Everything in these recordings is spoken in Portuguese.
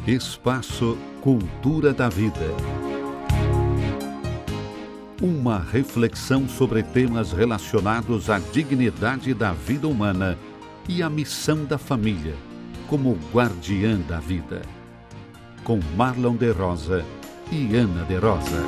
Espaço Cultura da Vida. Uma reflexão sobre temas relacionados à dignidade da vida humana e à missão da família, como guardiã da vida. Com Marlon de Rosa e Ana de Rosa.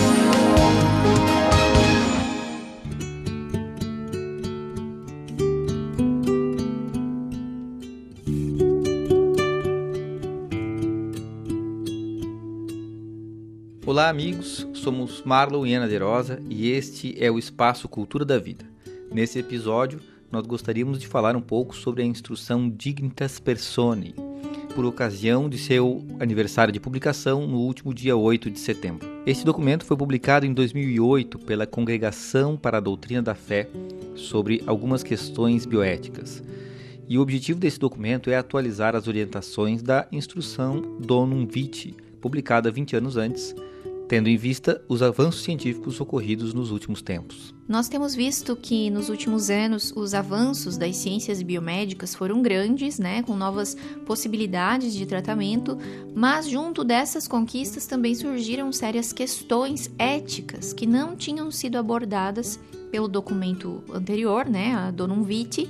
Olá amigos, somos Marlon e Ana de Rosa e este é o Espaço Cultura da Vida. Nesse episódio, nós gostaríamos de falar um pouco sobre a instrução Dignitas Personae, por ocasião de seu aniversário de publicação no último dia 8 de setembro. Este documento foi publicado em 2008 pela Congregação para a Doutrina da Fé sobre algumas questões bioéticas. E o objetivo desse documento é atualizar as orientações da instrução Donum Vitae, publicada 20 anos antes, tendo em vista os avanços científicos ocorridos nos últimos tempos. Nós temos visto que nos últimos anos os avanços das ciências biomédicas foram grandes, com novas possibilidades de tratamento, mas junto dessas conquistas também surgiram sérias questões éticas que não tinham sido abordadas pelo documento anterior, a Donum Vitae.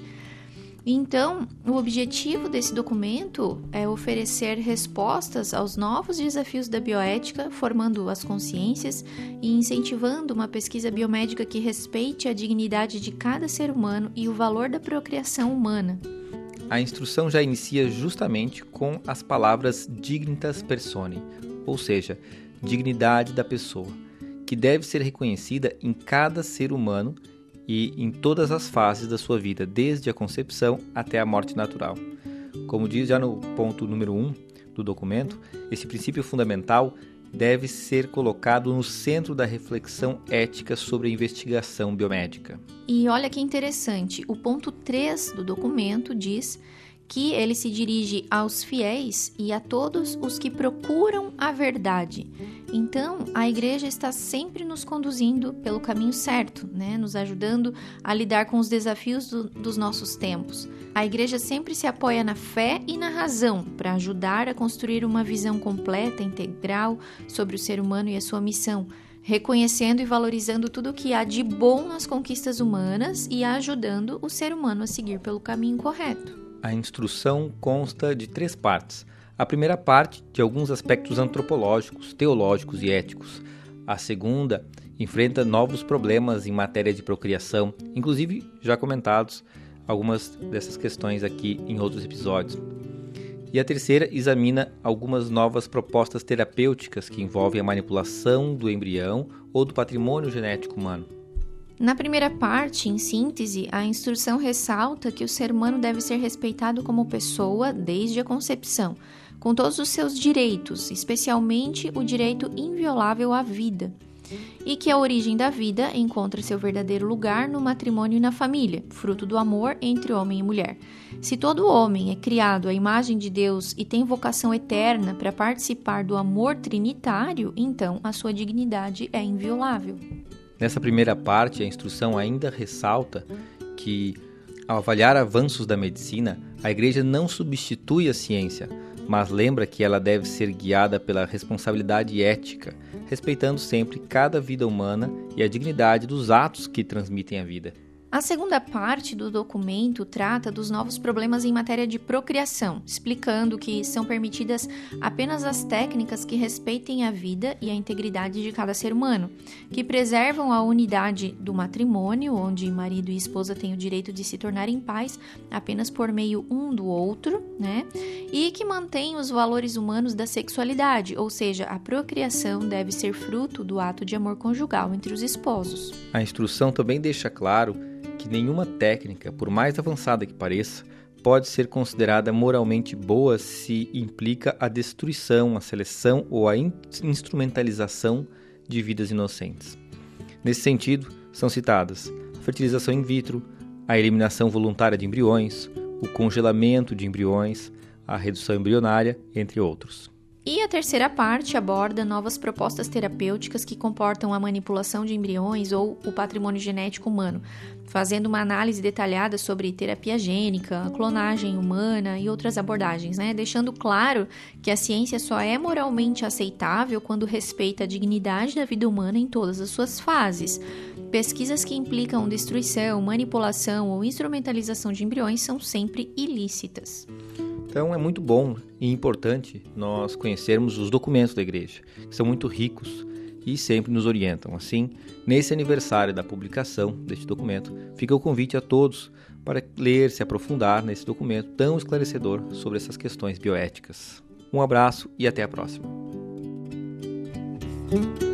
Então, o objetivo desse documento é oferecer respostas aos novos desafios da bioética, formando as consciências e incentivando uma pesquisa biomédica que respeite a dignidade de cada ser humano e o valor da procriação humana. A instrução já inicia justamente com as palavras Dignitas Personae, ou seja, dignidade da pessoa, que deve ser reconhecida em cada ser humano e em todas as fases da sua vida, desde a concepção até a morte natural. Como diz já no ponto número 1 do documento, esse princípio fundamental deve ser colocado no centro da reflexão ética sobre a investigação biomédica. E olha que interessante, o ponto 3 do documento diz que ele se dirige aos fiéis e a todos os que procuram a verdade. Então, a igreja está sempre nos conduzindo pelo caminho certo, nos ajudando a lidar com os desafios dos nossos tempos. A igreja sempre se apoia na fé e na razão para ajudar a construir uma visão completa, integral sobre o ser humano e a sua missão, reconhecendo e valorizando tudo o que há de bom nas conquistas humanas e ajudando o ser humano a seguir pelo caminho correto. A instrução consta de 3 partes. A primeira parte, de alguns aspectos antropológicos, teológicos e éticos. A segunda, enfrenta novos problemas em matéria de procriação, inclusive já comentados algumas dessas questões aqui em outros episódios. E a terceira examina algumas novas propostas terapêuticas que envolvem a manipulação do embrião ou do patrimônio genético humano. Na primeira parte, em síntese, a instrução ressalta que o ser humano deve ser respeitado como pessoa desde a concepção, com todos os seus direitos, especialmente o direito inviolável à vida, e que a origem da vida encontra seu verdadeiro lugar no matrimônio e na família, fruto do amor entre homem e mulher. Se todo homem é criado à imagem de Deus e tem vocação eterna para participar do amor trinitário, então a sua dignidade é inviolável. Nessa primeira parte, a instrução ainda ressalta que, ao avaliar avanços da medicina, a Igreja não substitui a ciência, mas lembra que ela deve ser guiada pela responsabilidade ética, respeitando sempre cada vida humana e a dignidade dos atos que transmitem a vida. A segunda parte do documento trata dos novos problemas em matéria de procriação, explicando que são permitidas apenas as técnicas que respeitem a vida e a integridade de cada ser humano, que preservam a unidade do matrimônio, onde marido e esposa têm o direito de se tornarem pais apenas por meio um do outro, e que mantêm os valores humanos da sexualidade, ou seja, a procriação deve ser fruto do ato de amor conjugal entre os esposos. A instrução também deixa claro que nenhuma técnica, por mais avançada que pareça, pode ser considerada moralmente boa se implica a destruição, a seleção ou a instrumentalização de vidas inocentes. Nesse sentido, são citadas a fertilização in vitro, a eliminação voluntária de embriões, o congelamento de embriões, a redução embrionária, entre outros. E a terceira parte aborda novas propostas terapêuticas que comportam a manipulação de embriões ou o patrimônio genético humano, fazendo uma análise detalhada sobre terapia gênica, clonagem humana e outras abordagens, né? Deixando claro que a ciência só é moralmente aceitável quando respeita a dignidade da vida humana em todas as suas fases. Pesquisas que implicam destruição, manipulação ou instrumentalização de embriões são sempre ilícitas. Então é muito bom e importante nós conhecermos os documentos da Igreja, que são muito ricos e sempre nos orientam. Assim, nesse aniversário da publicação deste documento, fica o convite a todos para ler, se aprofundar nesse documento tão esclarecedor sobre essas questões bioéticas. Um abraço e até a próxima.